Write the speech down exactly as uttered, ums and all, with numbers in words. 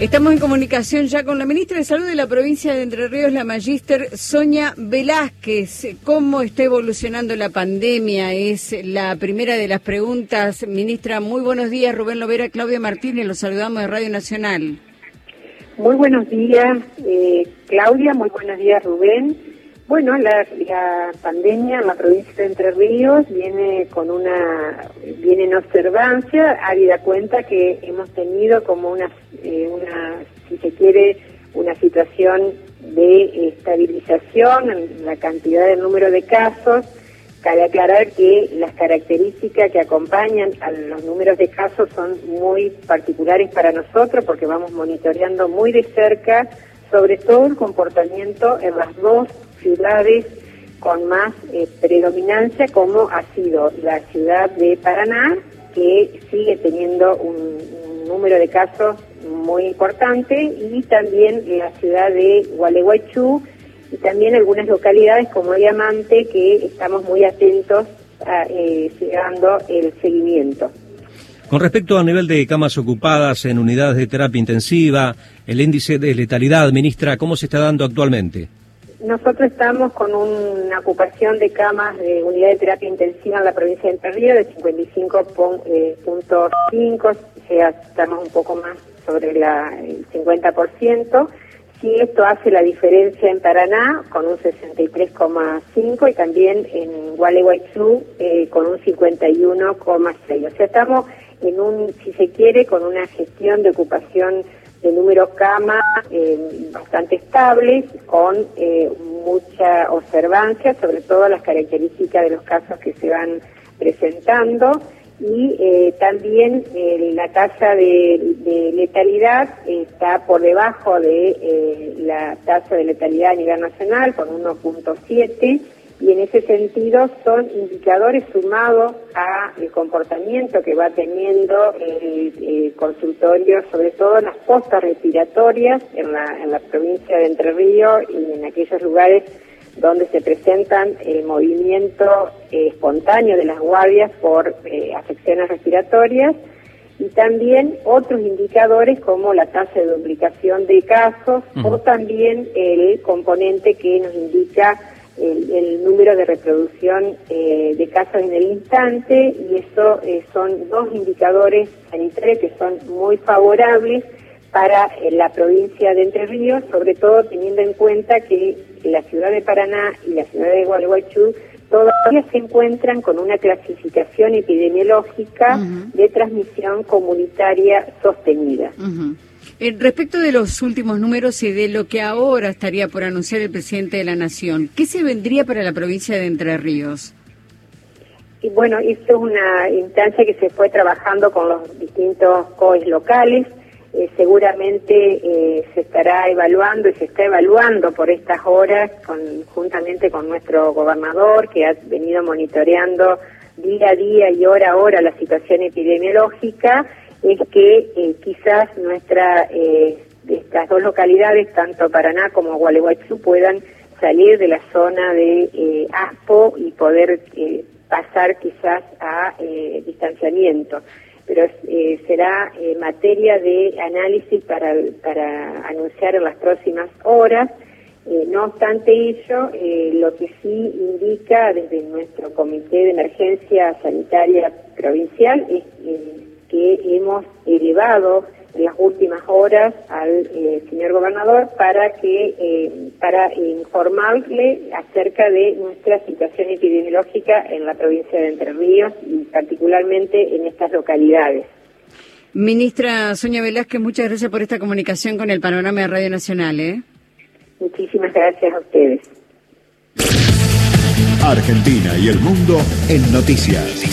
Estamos en comunicación ya con la ministra de Salud de la provincia de Entre Ríos, la magíster Sonia Velázquez. ¿Cómo está evolucionando la pandemia? Es la primera de las preguntas. Ministra, muy buenos días. Rubén Lovera, Claudia Martínez, los saludamos de Radio Nacional. Muy buenos días, eh, Claudia, muy buenos días, Rubén. Bueno, la, la pandemia en la provincia de Entre Ríos viene con una, viene en observancia, habida cuenta que hemos tenido como una, eh, una, si se quiere, una situación de estabilización en la cantidad de número de casos. Cabe aclarar que las características que acompañan a los números de casos son muy particulares para nosotros porque vamos monitoreando muy de cerca, sobre todo el comportamiento en las dos ciudades con más eh, predominancia, como ha sido la ciudad de Paraná, que sigue teniendo un, un número de casos muy importante, y también la ciudad de Gualeguaychú, y también algunas localidades como Diamante, que estamos muy atentos a eh, llegando el seguimiento. Con respecto al nivel de camas ocupadas en unidades de terapia intensiva, el índice de letalidad, ministra, ¿cómo se está dando actualmente? Nosotros estamos con una ocupación de camas de unidad de terapia intensiva en la provincia de Entre Ríos de cincuenta y cinco punto cinco, o sea, estamos un poco más sobre la, el cincuenta por ciento. Sí, esto hace la diferencia en Paraná con un sesenta y tres coma cinco y también en Gualeguaychú eh, con un cincuenta y uno coma seis. O sea, estamos en un, si se quiere, con una gestión de ocupación de número cama eh, bastante estables, con eh, mucha observancia, sobre todo las características de los casos que se van presentando, y eh, también eh, la tasa de, de letalidad está por debajo de eh, la tasa de letalidad a nivel nacional, con uno punto siete, y en ese sentido son indicadores sumados a el comportamiento que va teniendo el, el consultorio, sobre todo en las postas respiratorias en la, en la provincia de Entre Ríos y en aquellos lugares donde se presentan el movimiento eh, espontáneo de las guardias por eh, afecciones respiratorias, y también otros indicadores como la tasa de duplicación de casos, uh-huh. o también el componente que nos indica El, el número de reproducción eh, de casos en el instante, y eso eh, son dos indicadores sanitarios que son muy favorables para eh, la provincia de Entre Ríos, sobre todo teniendo en cuenta que la ciudad de Paraná y la ciudad de Gualeguaychú todavía se encuentran con una clasificación epidemiológica uh-huh. de transmisión comunitaria sostenida. Uh-huh. Eh, respecto de los últimos números y de lo que ahora estaría por anunciar el presidente de la Nación, ¿qué se vendría para la provincia de Entre Ríos? Y bueno, esto es una instancia que se fue trabajando con los distintos C O Es locales. Eh, seguramente eh, se estará evaluando y se está evaluando por estas horas, con, juntamente con nuestro gobernador, que ha venido monitoreando día a día y hora a hora la situación epidemiológica, es que eh, quizás nuestra, eh, estas dos localidades, tanto Paraná como Gualeguaychú, puedan salir de la zona de eh, ASPO y poder eh, pasar quizás a eh, distanciamiento. Pero eh, será eh, materia de análisis para, para anunciar en las próximas horas. Eh, no obstante ello, eh, lo que sí indica desde nuestro Comité de Emergencia Sanitaria Provincial es eh, que hemos elevado en las últimas horas al eh, señor gobernador para que eh, para informarle acerca de nuestra situación epidemiológica en la provincia de Entre Ríos y particularmente en estas localidades. Ministra Sonia Velázquez, muchas gracias por esta comunicación con el Panorama de Radio Nacional. ¿eh? Muchísimas gracias a ustedes. Argentina y el mundo en noticias.